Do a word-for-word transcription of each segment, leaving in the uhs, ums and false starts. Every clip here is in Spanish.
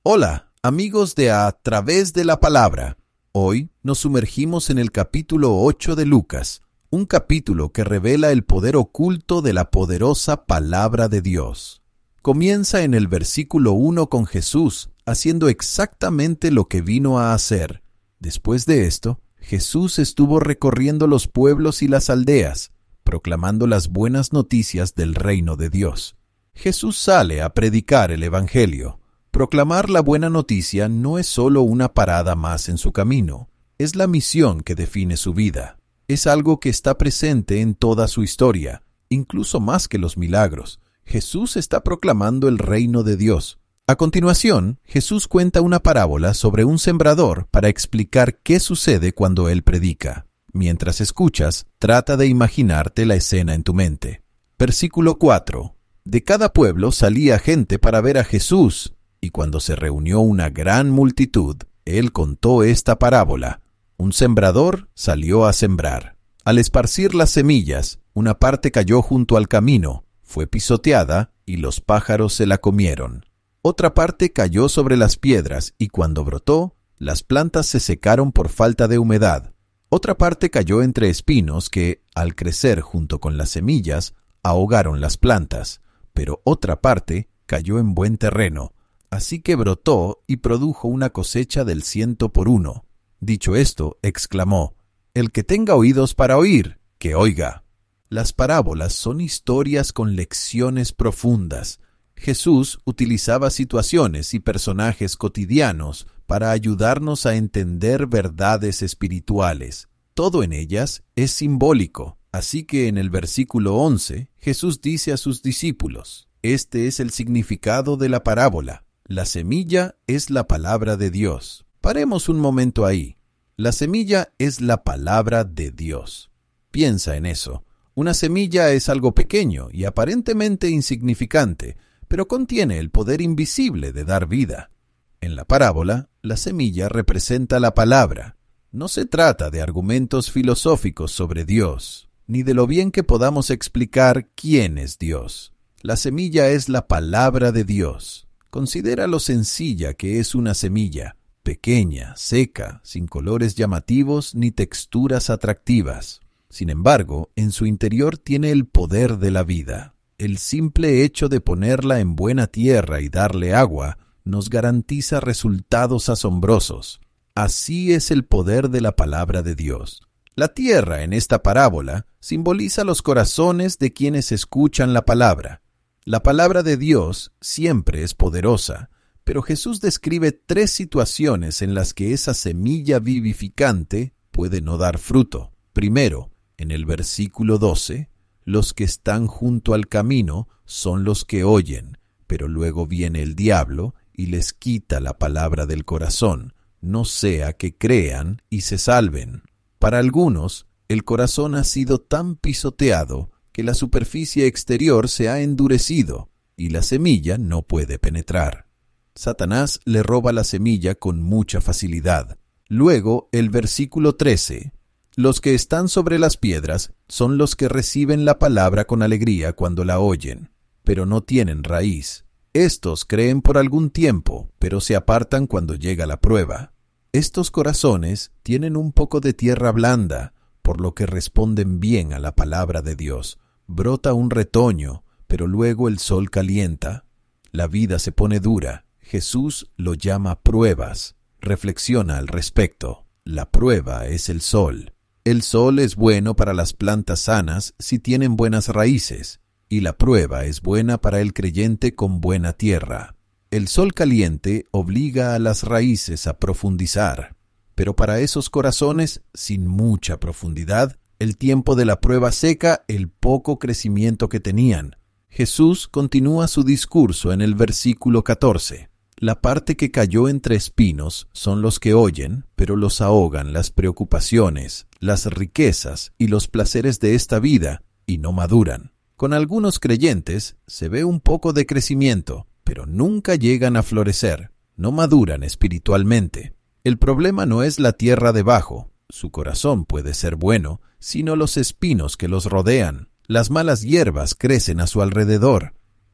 Hola, amigos de A Través de la Palabra. Hoy nos sumergimos en el capítulo ocho de Lucas, un capítulo que revela el poder oculto de la poderosa Palabra de Dios. Comienza en el versículo uno con Jesús haciendo exactamente lo que vino a hacer. Después de esto, Jesús estuvo recorriendo los pueblos y las aldeas, proclamando las buenas noticias del reino de Dios. Jesús sale a predicar el Evangelio. Proclamar la buena noticia no es solo una parada más en su camino, es la misión que define su vida. Es algo que está presente en toda su historia, incluso más que los milagros. Jesús está proclamando el reino de Dios. A continuación, Jesús cuenta una parábola sobre un sembrador para explicar qué sucede cuando él predica. Mientras escuchas, trata de imaginarte la escena en tu mente. Versículo cuatro. De cada pueblo salía gente para ver a Jesús, y cuando se reunió una gran multitud, él contó esta parábola. Un sembrador salió a sembrar. Al esparcir las semillas, una parte cayó junto al camino, fue pisoteada, y los pájaros se la comieron. Otra parte cayó sobre las piedras, y cuando brotó, las plantas se secaron por falta de humedad. Otra parte cayó entre espinos que, al crecer junto con las semillas, ahogaron las plantas, pero otra parte cayó en buen terreno, así que brotó y produjo una cosecha del ciento por uno. Dicho esto, exclamó, «El que tenga oídos para oír, que oiga». Las parábolas son historias con lecciones profundas. Jesús utilizaba situaciones y personajes cotidianos para ayudarnos a entender verdades espirituales. Todo en ellas es simbólico, así que en el versículo once, Jesús dice a sus discípulos, «Este es el significado de la parábola. La semilla es la palabra de Dios». Paremos un momento ahí. La semilla es la palabra de Dios. Piensa en eso. Una semilla es algo pequeño y aparentemente insignificante, pero contiene el poder invisible de dar vida. En la parábola, la semilla representa la palabra. No se trata de argumentos filosóficos sobre Dios, ni de lo bien que podamos explicar quién es Dios. La semilla es la palabra de Dios. Considera lo sencilla que es una semilla, pequeña, seca, sin colores llamativos ni texturas atractivas. Sin embargo, en su interior tiene el poder de la vida. El simple hecho de ponerla en buena tierra y darle agua nos garantiza resultados asombrosos. Así es el poder de la palabra de Dios. La tierra en esta parábola simboliza los corazones de quienes escuchan la palabra. La palabra de Dios siempre es poderosa, pero Jesús describe tres situaciones en las que esa semilla vivificante puede no dar fruto. Primero, en el versículo doce, los que están junto al camino son los que oyen, pero luego viene el diablo y les quita la palabra del corazón, no sea que crean y se salven. Para algunos, el corazón ha sido tan pisoteado que la superficie exterior se ha endurecido y la semilla no puede penetrar. Satanás le roba la semilla con mucha facilidad. Luego, el versículo trece. Los que están sobre las piedras son los que reciben la palabra con alegría cuando la oyen, pero no tienen raíz. Estos creen por algún tiempo, pero se apartan cuando llega la prueba. Estos corazones tienen un poco de tierra blanda, por lo que responden bien a la palabra de Dios. Brota un retoño, pero luego el sol calienta. La vida se pone dura. Jesús lo llama pruebas. Reflexiona al respecto. La prueba es el sol. El sol es bueno para las plantas sanas si tienen buenas raíces, y la prueba es buena para el creyente con buena tierra. El sol caliente obliga a las raíces a profundizar, pero para esos corazones sin mucha profundidad, el tiempo de la prueba seca el poco crecimiento que tenían. Jesús continúa su discurso en el versículo catorce. La parte que cayó entre espinos son los que oyen, pero los ahogan las preocupaciones, las riquezas y los placeres de esta vida, y no maduran. Con algunos creyentes se ve un poco de crecimiento, pero nunca llegan a florecer, no maduran espiritualmente. El problema no es la tierra debajo, su corazón puede ser bueno, sino los espinos que los rodean. Las malas hierbas crecen a su alrededor,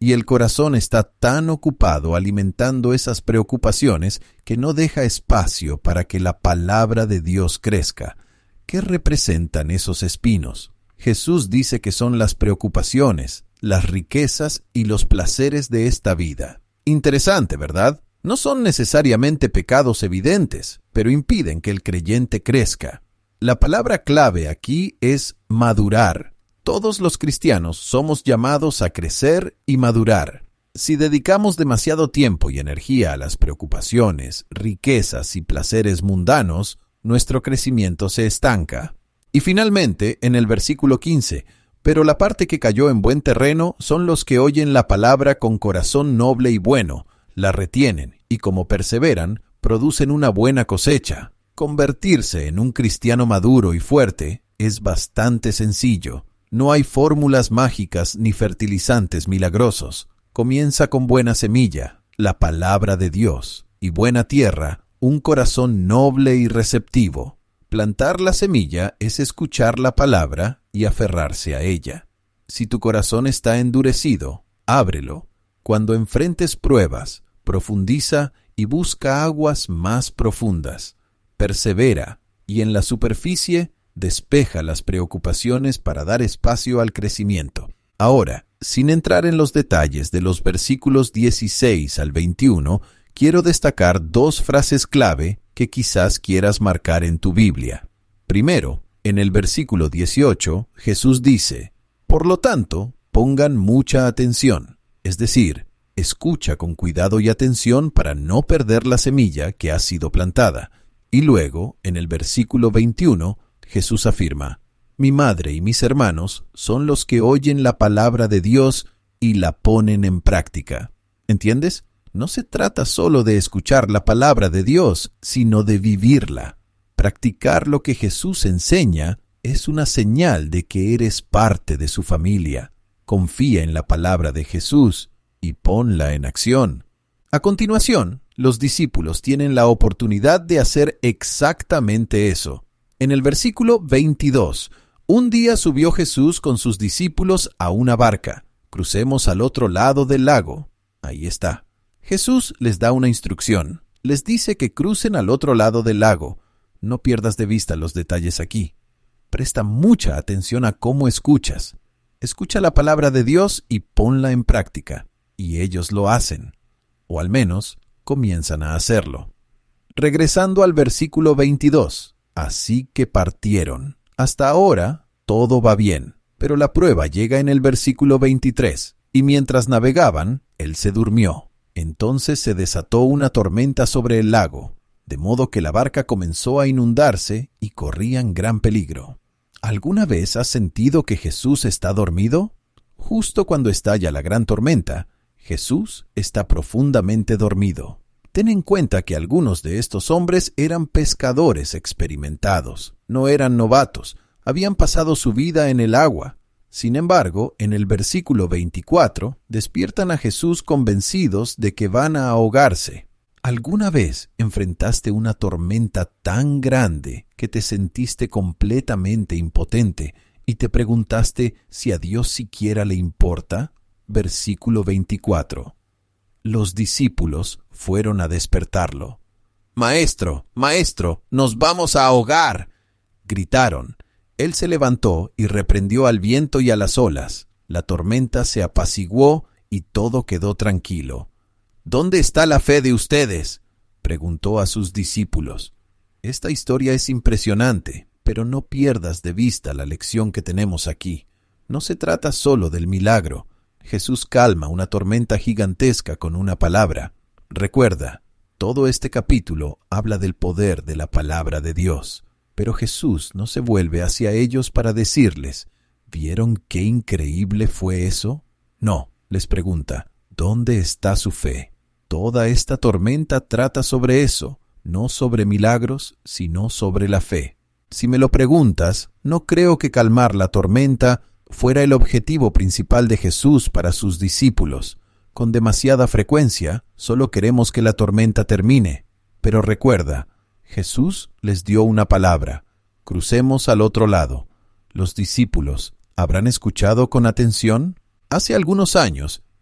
y el corazón está tan ocupado alimentando esas preocupaciones que no deja espacio para que la palabra de Dios crezca. ¿Qué representan esos espinos? Jesús dice que son las preocupaciones, las riquezas y los placeres de esta vida. Interesante, ¿verdad? No son necesariamente pecados evidentes, pero impiden que el creyente crezca. La palabra clave aquí es madurar. Todos los cristianos somos llamados a crecer y madurar. Si dedicamos demasiado tiempo y energía a las preocupaciones, riquezas y placeres mundanos, nuestro crecimiento se estanca. Y finalmente, en el versículo quince, pero la parte que cayó en buen terreno son los que oyen la palabra con corazón noble y bueno, la retienen y como perseveran, producen una buena cosecha. Convertirse en un cristiano maduro y fuerte es bastante sencillo. No hay fórmulas mágicas ni fertilizantes milagrosos. Comienza con buena semilla, la palabra de Dios, y buena tierra, un corazón noble y receptivo. Plantar la semilla es escuchar la palabra y aferrarse a ella. Si tu corazón está endurecido, ábrelo. Cuando enfrentes pruebas, profundiza y busca aguas más profundas. Persevera y en la superficie despeja las preocupaciones para dar espacio al crecimiento. Ahora, sin entrar en los detalles de los versículos dieciséis al veintiuno, quiero destacar dos frases clave que quizás quieras marcar en tu Biblia. Primero, en el versículo dieciocho, Jesús dice, «Por lo tanto, pongan mucha atención», es decir, escucha con cuidado y atención para no perder la semilla que ha sido plantada. Y luego, en el versículo veintiuno, Jesús afirma, «Mi madre y mis hermanos son los que oyen la palabra de Dios y la ponen en práctica». ¿Entiendes? No se trata solo de escuchar la palabra de Dios, sino de vivirla. Practicar lo que Jesús enseña es una señal de que eres parte de su familia. Confía en la palabra de Jesús y ponla en acción. A continuación, los discípulos tienen la oportunidad de hacer exactamente eso. En el versículo veintidós, un día subió Jesús con sus discípulos a una barca. Crucemos al otro lado del lago. Ahí está. Jesús les da una instrucción. Les dice que crucen al otro lado del lago. No pierdas de vista los detalles aquí. Presta mucha atención a cómo escuchas. Escucha la palabra de Dios y ponla en práctica. Y ellos lo hacen. O al menos, comienzan a hacerlo. Regresando al versículo veintidós. Así que partieron. Hasta ahora, todo va bien. Pero la prueba llega en el versículo veintitrés. Y mientras navegaban, él se durmió. Entonces se desató una tormenta sobre el lago, de modo que la barca comenzó a inundarse y corrían gran peligro. ¿Alguna vez has sentido que Jesús está dormido? Justo cuando estalla la gran tormenta, Jesús está profundamente dormido. Ten en cuenta que algunos de estos hombres eran pescadores experimentados, no eran novatos, habían pasado su vida en el agua. Sin embargo, en el versículo veinticuatro, despiertan a Jesús convencidos de que van a ahogarse. ¿Alguna vez enfrentaste una tormenta tan grande que te sentiste completamente impotente y te preguntaste si a Dios siquiera le importa? Versículo veinticuatro. Los discípulos fueron a despertarlo. «Maestro, maestro, nos vamos a ahogar», gritaron. Él se levantó y reprendió al viento y a las olas. La tormenta se apaciguó y todo quedó tranquilo. «¿Dónde está la fe de ustedes?», preguntó a sus discípulos. Esta historia es impresionante, pero no pierdas de vista la lección que tenemos aquí. No se trata solo del milagro. Jesús calma una tormenta gigantesca con una palabra. Recuerda, todo este capítulo habla del poder de la palabra de Dios. Pero Jesús no se vuelve hacia ellos para decirles, ¿vieron qué increíble fue eso? No, les pregunta, ¿dónde está su fe? Toda esta tormenta trata sobre eso, no sobre milagros, sino sobre la fe. Si me lo preguntas, no creo que calmar la tormenta fuera el objetivo principal de Jesús para sus discípulos. Con demasiada frecuencia, solo queremos que la tormenta termine. Pero recuerda, Jesús les dio una palabra. Crucemos al otro lado. Los discípulos, ¿habrán escuchado con atención? Hace algunos años,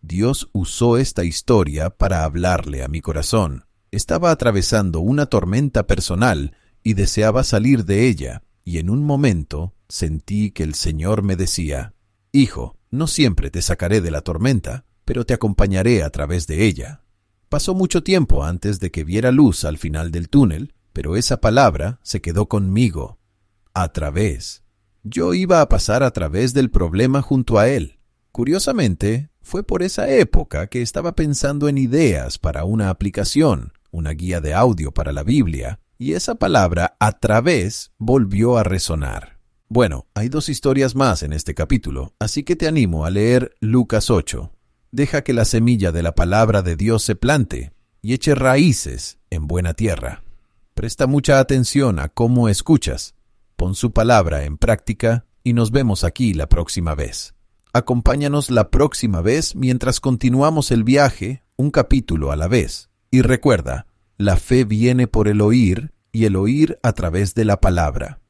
Dios usó esta historia para hablarle a mi corazón. Estaba atravesando una tormenta personal y deseaba salir de ella, y en un momento sentí que el Señor me decía: Hijo, no siempre te sacaré de la tormenta, pero te acompañaré a través de ella. Pasó mucho tiempo antes de que viera luz al final del túnel, pero esa palabra se quedó conmigo. A través. Yo iba a pasar a través del problema junto a Él. Curiosamente, fue por esa época que estaba pensando en ideas para una aplicación, una guía de audio para la Biblia, y esa palabra a través volvió a resonar. Bueno, hay dos historias más en este capítulo, así que te animo a leer Lucas ocho. Deja que la semilla de la palabra de Dios se plante y eche raíces en buena tierra. Presta mucha atención a cómo escuchas. Pon su palabra en práctica y nos vemos aquí la próxima vez. Acompáñanos la próxima vez mientras continuamos el viaje, un capítulo a la vez. Y recuerda, la fe viene por el oír y el oír a través de la palabra.